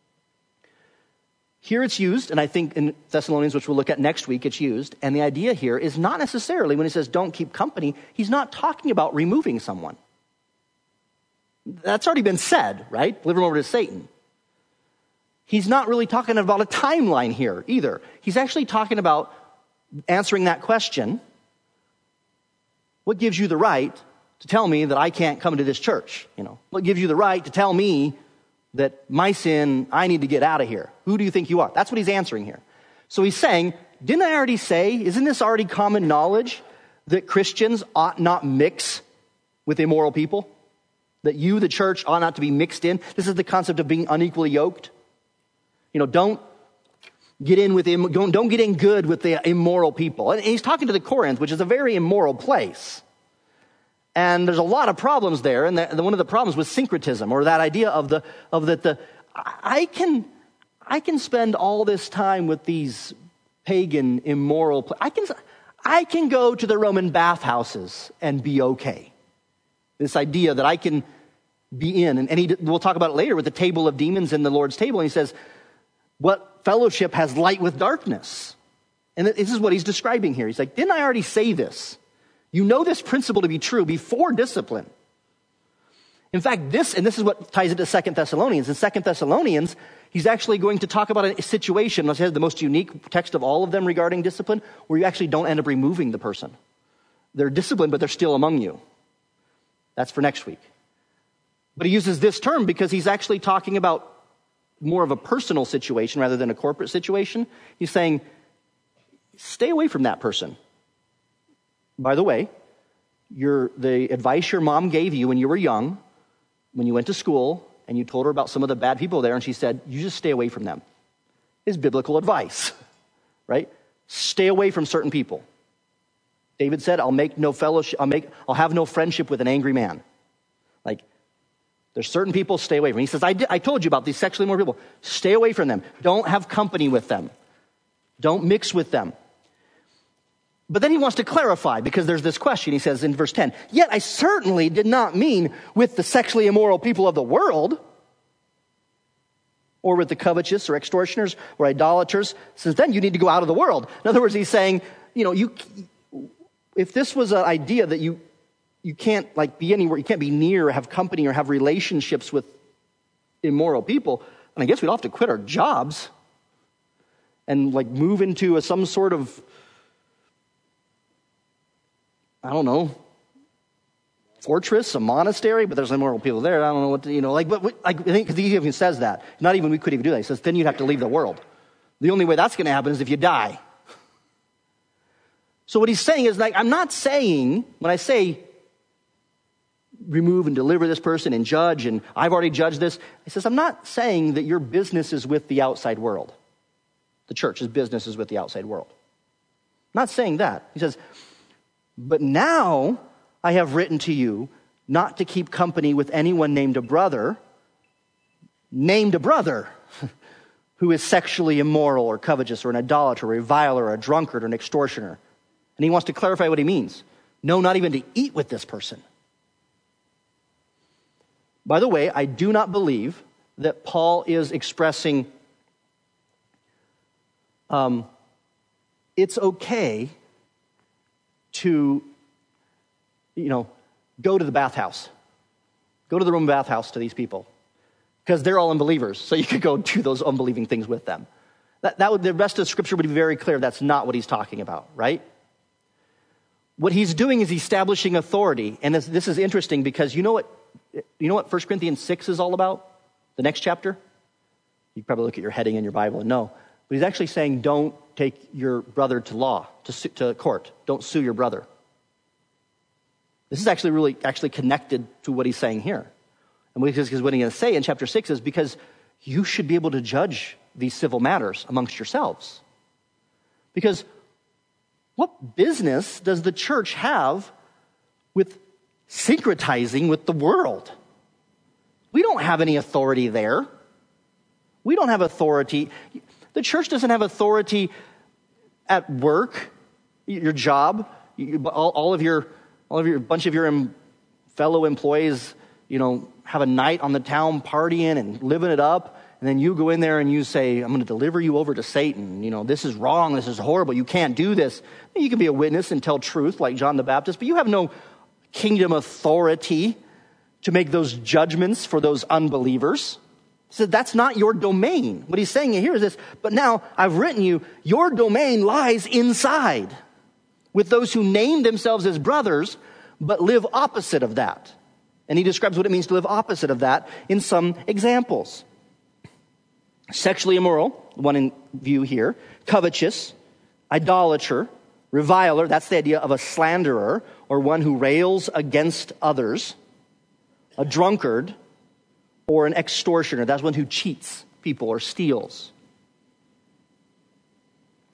Here it's used, and I think in Thessalonians, which we'll look at next week, it's used. And the idea here is not necessarily, when he says don't keep company, he's not talking about removing someone. That's already been said, right? Deliver him over to Satan. He's not really talking about a timeline here either. He's actually talking about answering that question. What gives you the right to tell me that I can't come to this church? What gives you the right to tell me that my sin, I need to get out of here? Who do you think you are? That's what he's answering here. So he's saying, didn't I already say, isn't this already common knowledge that Christians ought not mix with immoral people? That you, the church, ought not to be mixed in? This is the concept of being unequally yoked. Don't get in good with the immoral people. And he's talking to the Corinth, which is a very immoral place. And there's a lot of problems there. And one of the problems was syncretism, or that idea of I can spend all this time with these pagan, immoral. I can go to the Roman bathhouses and be okay. This idea that I can be in, and we'll talk about it later with the table of demons and the Lord's table. And he says, "What fellowship has light with darkness?" And this is what he's describing here. He's like, "Didn't I already say this? You know this principle to be true before discipline." In fact, this is what ties into 2 Thessalonians. In 2 Thessalonians, he's actually going to talk about a situation, let's say the most unique text of all of them regarding discipline, where you actually don't end up removing the person. They're disciplined, but they're still among you. That's for next week. But he uses this term because he's actually talking about more of a personal situation rather than a corporate situation. He's saying, stay away from that person. By the way, the advice your mom gave you when you were young, when you went to school, and you told her about some of the bad people there, and she said, you just stay away from them, is biblical advice, right? Stay away from certain people. David said, I'll have no friendship with an angry man. Like, there's certain people, stay away from. He says, I told you about these sexually immoral people. Stay away from them. Don't have company with them. Don't mix with them. But then he wants to clarify, because there's this question. He says in verse 10, "Yet I certainly did not mean with the sexually immoral people of the world, or with the covetous or extortioners or idolaters, since then you need to go out of the world." In other words, he's saying, if this was an idea that you can't be anywhere, you can't be near or have company or have relationships with immoral people, and I guess we'd all have to quit our jobs and move into some sort of, I don't know, fortress, a monastery, but there's immoral people there. I don't know what to, but I think because he even says that. Not even we could even do that. He says, then you'd have to leave the world. The only way that's going to happen is if you die. So what he's saying is, I'm not saying, when I say remove and deliver this person and judge, and I've already judged this, he says, I'm not saying that your business is with the outside world. The church's business is with the outside world. I'm not saying that. He says, but now I have written to you not to keep company with anyone named a brother, who is sexually immoral or covetous or an idolater, or a reviler, or a drunkard, or an extortioner. And he wants to clarify what he means. No, not even to eat with this person. By the way, I do not believe that Paul is expressing it's okay to, go to the bathhouse. Go to the Roman bathhouse to these people. Because they're all unbelievers, so you could go do those unbelieving things with them. The rest of the scripture would be very clear that's not what he's talking about, right? What he's doing is establishing authority. And this is interesting because you know what 1 Corinthians 6 is all about? The next chapter? You probably look at your heading in your Bible and know. But he's actually saying don't take your brother to law, to court. Don't sue your brother. This is actually connected to what he's saying here. And because what he's going to say in chapter 6 is because you should be able to judge these civil matters amongst yourselves. Because what business does the church have with syncretizing with the world? We don't have any authority there. We don't have authority. The church doesn't have authority at work, your job, all of your bunch of your fellow employees, have a night on the town partying and living it up. And then you go in there and you say, I'm going to deliver you over to Satan. This is wrong. This is horrible. You can't do this. You can be a witness and tell truth like John the Baptist, but you have no kingdom authority to make those judgments for those unbelievers. He said, that's not your domain. What he's saying here is this, but now I've written you, your domain lies inside with those who name themselves as brothers, but live opposite of that. And he describes what it means to live opposite of that in some examples. Sexually immoral, one in view here, covetous, idolater, reviler, that's the idea of a slanderer or one who rails against others, a drunkard, or an extortioner, that's one who cheats people or steals.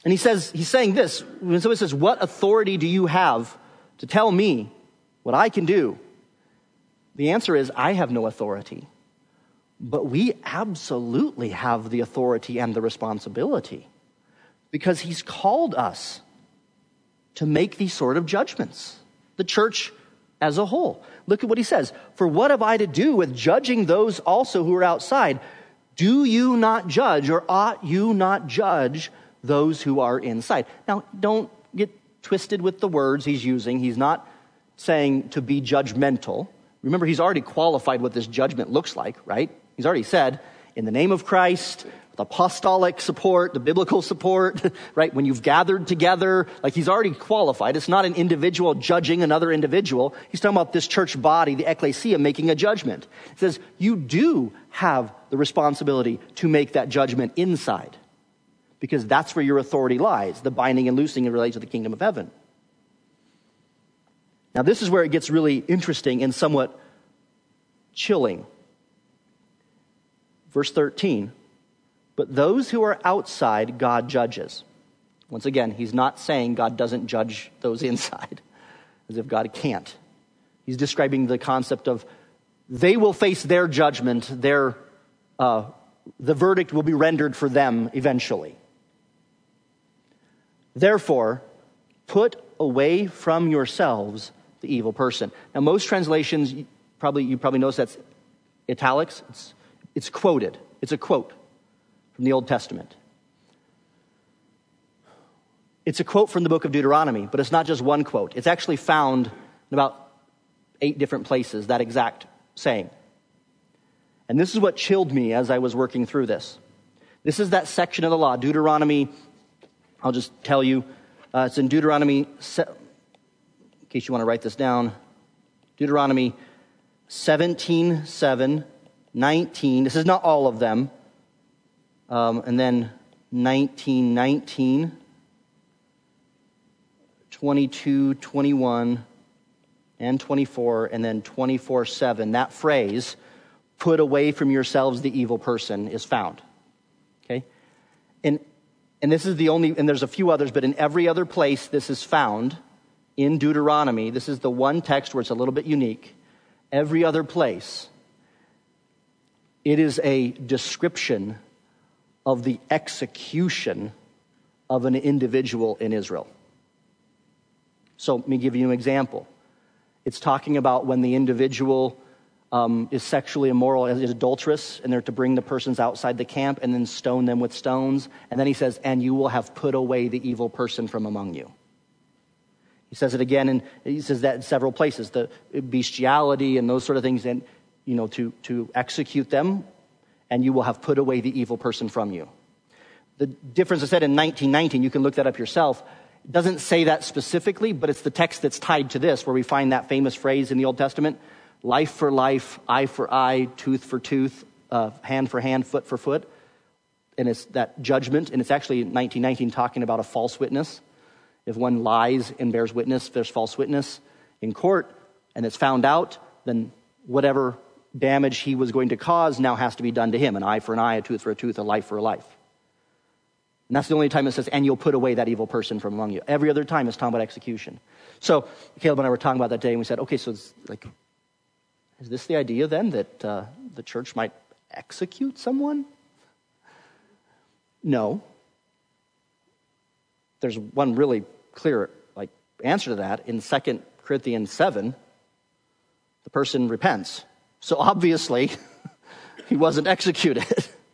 And he's saying this, when somebody says, what authority do you have to tell me what I can do? The answer is, I have no authority. But we absolutely have the authority and the responsibility, because he's called us to make these sort of judgments. The church as a whole. Look at what he says. For what have I to do with judging those also who are outside? Do you not judge, or ought you not judge those who are inside? Now, don't get twisted with the words he's using. He's not saying to be judgmental. Remember, he's already qualified what this judgment looks like, right? He's already said, in the name of Christ, the apostolic support, the biblical support, right? When you've gathered together, like he's already qualified. It's not an individual judging another individual. He's talking about this church body, the ecclesia, making a judgment. He says, you do have the responsibility to make that judgment inside, because that's where your authority lies, the binding and loosing in relation to the kingdom of heaven. Now, this is where it gets really interesting and somewhat chilling. Verse 13, but those who are outside, God judges. Once again, he's not saying God doesn't judge those inside, as if God can't. He's describing the concept of they will face their judgment, the verdict will be rendered for them eventually. Therefore, put away from yourselves the evil person. Now, most translations, you probably notice that's italics. It's quoted. It's a quote from the Old Testament. It's a quote from the book of Deuteronomy, but it's not just one quote. It's actually found in about 8 different places, that exact saying. And this is what chilled me as I was working through this. This is that section of the law, Deuteronomy. I'll just tell you, it's in Deuteronomy, in case you want to write this down, Deuteronomy 17:7, 19. This is not all of them. And then 19:19, 22, 21, and 24, and then 24:7. That phrase, put away from yourselves the evil person, is found. Okay? And this is the only, and there's a few others, but in every other place this is found in Deuteronomy. This is the one text where it's a little bit unique. Every other place, it is a description of the execution of an individual in Israel. So let me give you an example. It's talking about when the individual is sexually immoral, is adulterous, and they're to bring the persons outside the camp and then stone them with stones. And then he says, and you will have put away the evil person from among you. He says it again, and he says that in several places, the bestiality and those sort of things, and to execute them, and you will have put away the evil person from you. The difference I said in 19:19, you can look that up yourself. It doesn't say that specifically, but it's the text that's tied to this, where we find that famous phrase in the Old Testament, life for life, eye for eye, tooth for tooth, hand for hand, foot for foot. And it's that judgment, and it's actually 19:19 talking about a false witness. If one lies and bears witness, there's false witness in court, and it's found out, then whatever damage he was going to cause now has to be done to him. An eye for an eye, a tooth for a tooth, a life for a life. And that's the only time it says, and you'll put away that evil person from among you. Every other time it's talking about execution. So Caleb and I were talking about that day, and we said, okay, so it's like, is this the idea then that the church might execute someone? No. There's one really clear answer to that. In 2 Corinthians 7, the person repents. So obviously, he wasn't executed.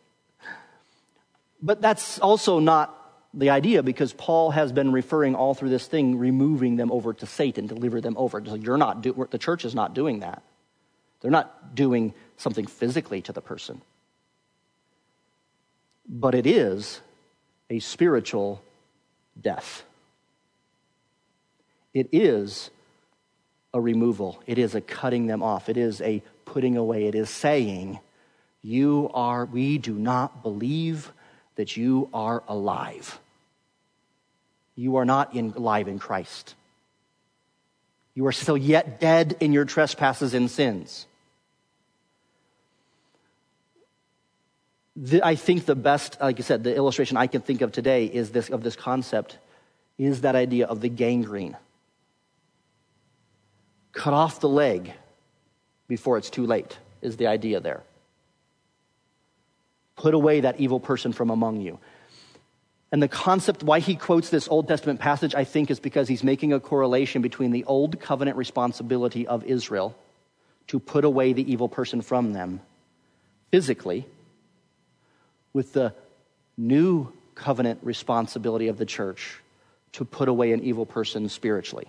But that's also not the idea, because Paul has been referring all through this thing, removing them over to Satan, deliver them over. So the church is not doing that. They're not doing something physically to the person. But it is a spiritual death. It is a removal. It is a cutting them off. It is a putting away. It is saying, we do not believe that you are alive. You are not alive in Christ. You are still yet dead in your trespasses and sins. I think the best, like I said, the illustration I can think of today is this concept is that idea of the gangrene. Cut off the leg before it's too late is the idea there. Put away that evil person from among you. And the concept, why he quotes this Old Testament passage, I think, is because he's making a correlation between the old covenant responsibility of Israel to put away the evil person from them physically with the new covenant responsibility of the church to put away an evil person spiritually.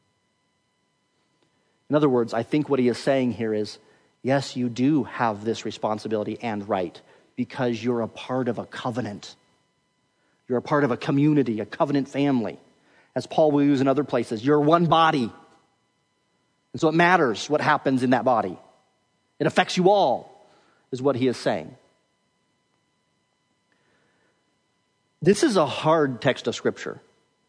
In other words, I think what he is saying here is, yes, you do have this responsibility and right because you're a part of a covenant. You're a part of a community, a covenant family. As Paul will use in other places, you're one body. And so it matters what happens in that body. It affects you all, is what he is saying. This is a hard text of Scripture.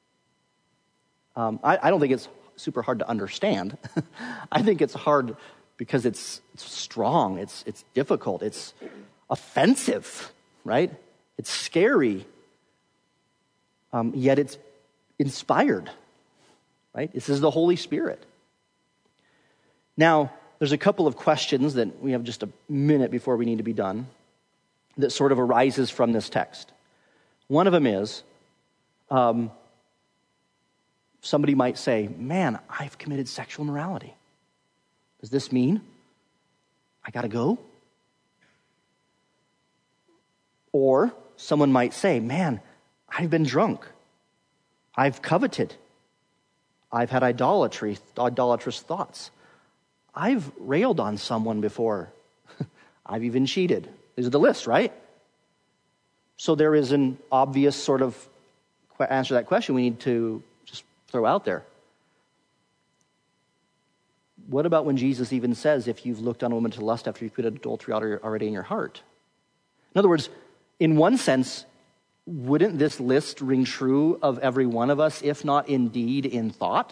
I don't think it's super hard to understand. I think it's hard because it's strong, it's difficult, it's offensive, right? It's scary. Yet it's inspired, right? This is the Holy Spirit. Now, there's a couple of questions that we have just a minute before we need to be done that sort of arises from this text. One of them is, somebody might say, man, I've committed sexual immorality. Does this mean I got to go? Or someone might say, man, I've been drunk. I've coveted. I've had idolatrous thoughts. I've railed on someone before. I've even cheated. These are the list, right? So there is an obvious sort of answer to that question we need to just throw out there. What about when Jesus even says, if you've looked on a woman to lust after you've committed adultery already in your heart? In other words, in one sense, wouldn't this list ring true of every one of us, if not indeed in thought?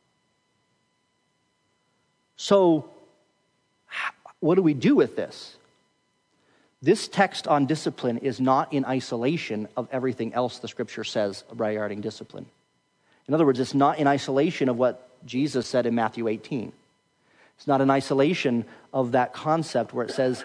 So, what do we do with this? This text on discipline is not in isolation of everything else the Scripture says regarding discipline. In other words, it's not in isolation of what Jesus said in Matthew 18. It's not in isolation of that concept where it says,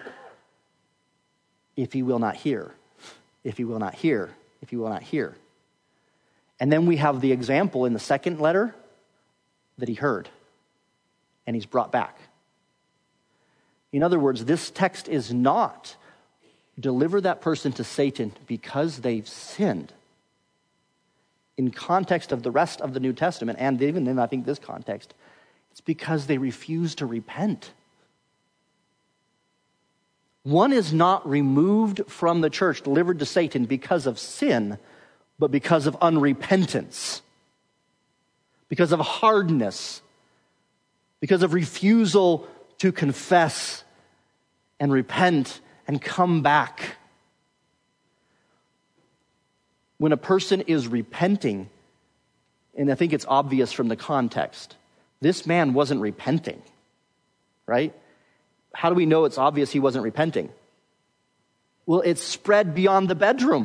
if he will not hear, if he will not hear, if he will not hear. And then we have the example in the second letter that he heard and he's brought back. In other words, this text is not deliver that person to Satan because they've sinned. In context of the rest of the New Testament, and even in, I think, this context, it's because they refuse to repent. One is not removed from the church, delivered to Satan because of sin, but because of unrepentance, because of hardness, because of refusal to confess and repent and come back. When a person is repenting, and I think it's obvious from the context, this man wasn't repenting, right? How do we know it's obvious he wasn't repenting? Well, it's spread beyond the bedroom.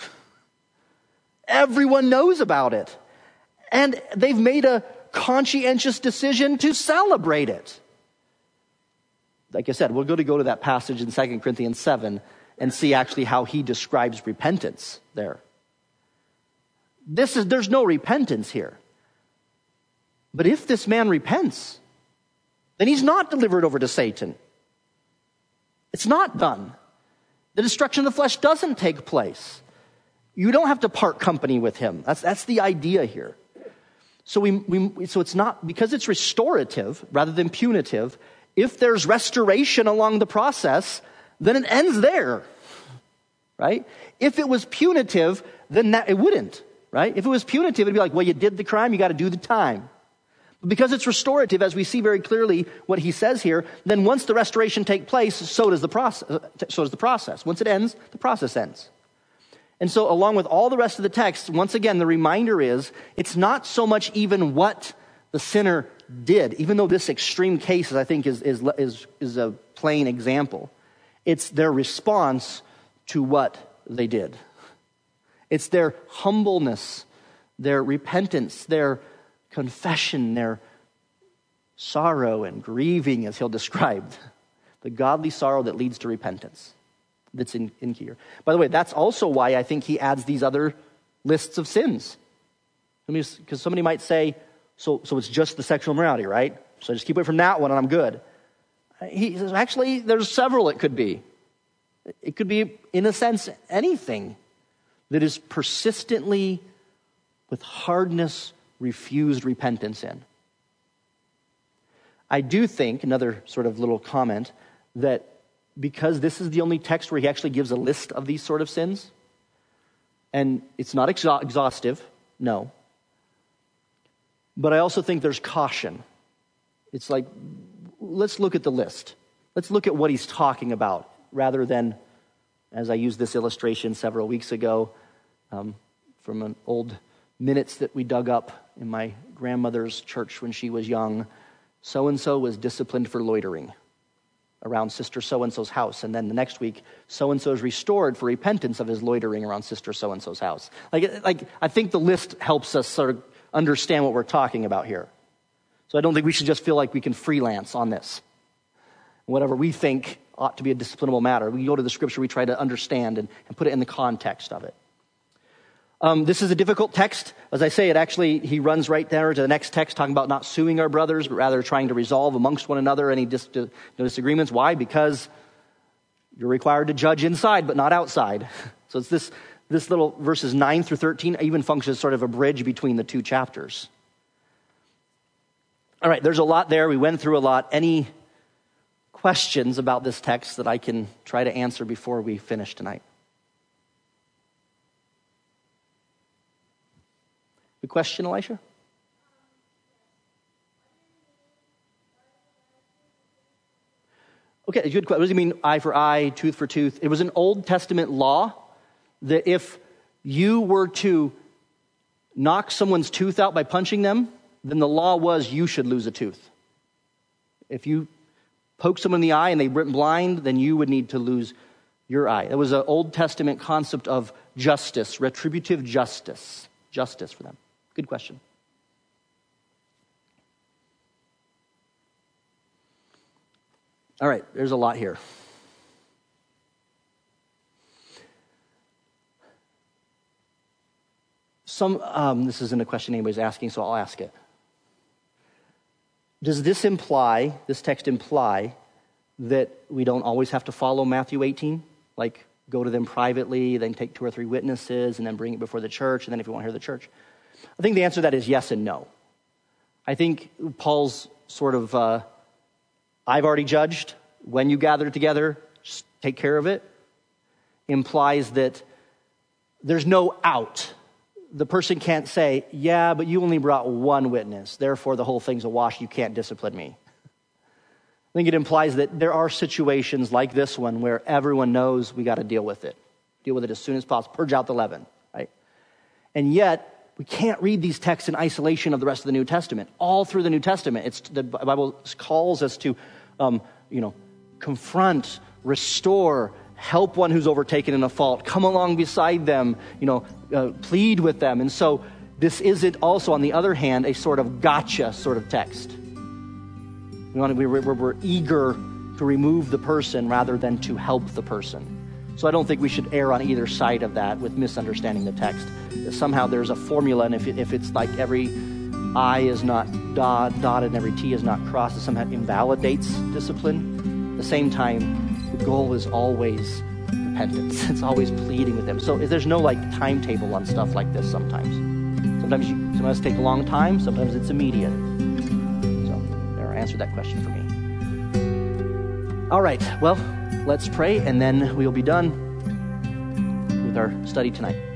Everyone knows about it. And they've made a conscientious decision to celebrate it. Like I said, we're going to go to that passage in 2 Corinthians 7 and see actually how he describes repentance there. There's no repentance here. But if this man repents, then he's not delivered over to Satan. It's not done. The destruction of the flesh doesn't take place. You don't have to part company with him. That's the idea here. So so it's not, because it's restorative rather than punitive. If there's restoration along the process, then it ends there, right? If it was punitive, then it wouldn't, right? If it was punitive, it'd be like, well, you did the crime, you got to do the time. But because it's restorative, as we see very clearly what he says here, then once the restoration takes place, so does the process. Once it ends, the process ends. And so along with all the rest of the text, once again, the reminder is, it's not so much even what the sinner did, even though this extreme case, I think, is a plain example. It's their response to what they did. It's their humbleness, their repentance, their confession, their sorrow and grieving, as he'll describe. The godly sorrow that leads to repentance. That's in here. By the way, that's also why I think he adds these other lists of sins. Because somebody might say, so it's just the sexual immorality, right? So I just keep away from that one and I'm good. He says, actually, there's several it could be. It could be, in a sense, anything that is persistently, with hardness, refused repentance in. I do think, another sort of little comment, that because this is the only text where he actually gives a list of these sort of sins, and it's not exhaustive, no. But I also think there's caution. It's like, let's look at the list. Let's look at what he's talking about, rather than, as I used this illustration several weeks ago, from an old minutes that we dug up in my grandmother's church when she was young. So-and-so was disciplined for loitering around Sister So-and-so's house. And then the next week, so-and-so is restored for repentance of his loitering around Sister So-and-so's house. Like I think the list helps us sort of understand what we're talking about here. So I don't think we should just feel like we can freelance on this. Whatever we think ought to be a disciplinable matter, we go to the scripture, we try to understand and put it in the context of it. This is a difficult text. As I say, he runs right there to the next text talking about not suing our brothers, but rather trying to resolve amongst one another any disagreements. Why? Because you're required to judge inside, but not outside. So it's this little verses 9 through 13 even functions as sort of a bridge between the two chapters. All right, there's a lot there. We went through a lot. Any questions about this text that I can try to answer before we finish tonight? Good question, Elisha? Okay, good question. What does he mean, eye for eye, tooth for tooth? It was an Old Testament law that if you were to knock someone's tooth out by punching them, then the law was you should lose a tooth. If you poke someone in the eye and they went blind, then you would need to lose your eye. It was an Old Testament concept of justice, retributive justice for them. Good question. All right, there's a lot here. This isn't a question anybody's asking, so I'll ask it. Does this text imply, that we don't always have to follow Matthew 18? Like, go to them privately, then take 2 or 3 witnesses, and then bring it before the church, and then if you want to hear the church? I think the answer to that is yes and no. I think Paul's sort of, I've already judged, when you gather together, just take care of it, implies that there's no out. The person can't say, yeah, but you only brought 1 witness, therefore the whole thing's a wash, you can't discipline me. I think it implies that there are situations like this one where everyone knows we got to deal with it. Deal with it as soon as possible, purge out the leaven, right? And yet, we can't read these texts in isolation of the rest of the New Testament. All through the New Testament, the Bible calls us to, confront, restore, help one who's overtaken in a fault, come along beside them, plead with them. And so this isn't also, on the other hand, a sort of gotcha sort of text. We're eager to remove the person rather than to help the person. So I don't think we should err on either side of that with misunderstanding the text. Somehow there's a formula, and if it's like every I is not dotted and every T is not crossed, it somehow invalidates discipline. At the same time, the goal is always repentance. It's always pleading with them. So there's no timetable on stuff like this sometimes. Sometimes it takes a long time, sometimes it's immediate. So there, I answered that question for me. All right, well, let's pray, and then we'll be done with our study tonight.